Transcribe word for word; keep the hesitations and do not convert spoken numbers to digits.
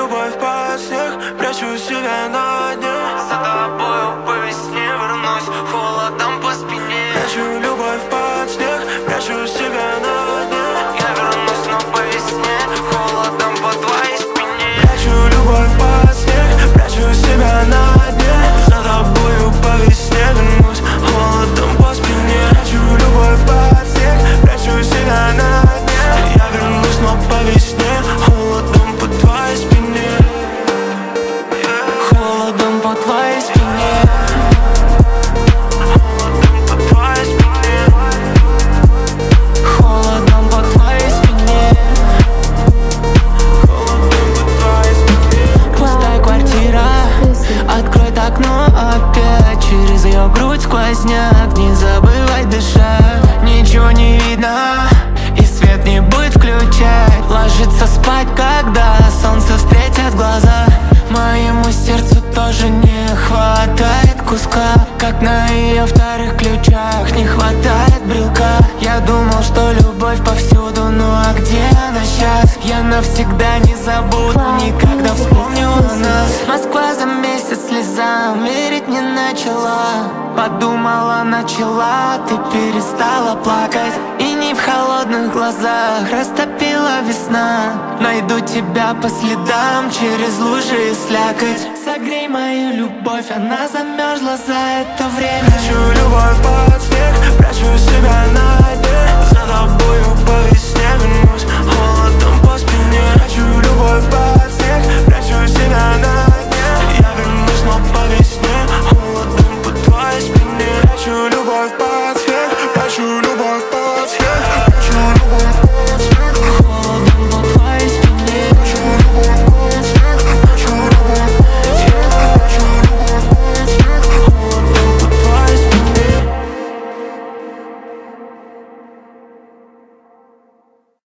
любовь под снег, прячу себя на дне. За тобою по весне вернусь холодом по спине. Прячу любовь под снег, прячу себя на дне. Я вернусь, но по весне холодом по твоей спине. Прячу любовь под снег, прячу себя на дне. За тобою по весне вернусь холодом по спине. Прячу любовь под снег, прячу себя на дне. Я вернусь, но по весне холодом по твоей спине. Холодом по твоей спине. Холодом по твоей спине. Холодом по твоей спине. Холодом по твоей спине. Пустая квартира, открой окно опять. Через ее грудь сквозняк, не забывай дышать. Ничего не видно, и свет не будет включать. Ложиться спать, когда солнце встретит глаза. Моему сердцу тоже не хватает куска, как на ее вторых ключах не хватает брелка. Я думал, что любовь повсюду, ну а где она сейчас? Я навсегда не забуду, никогда вспомню о нас. Москва за месяц слезам верить не начала. Подумала, начала, ты перестала плакать. И не в холодных глазах растопила весна. Найду тебя по следам через лужи и слякоть. Согрей мою любовь, она замерзла за это время. Прячу любовь под снег, прячу себя на дне. За тобою по весне вернусь холодом по спине. Прячу любовь под снег, прячу себя на дне. Я вернусь, но по весне холодом по твоей спине. Прячу любовь под снег, прячу любовь под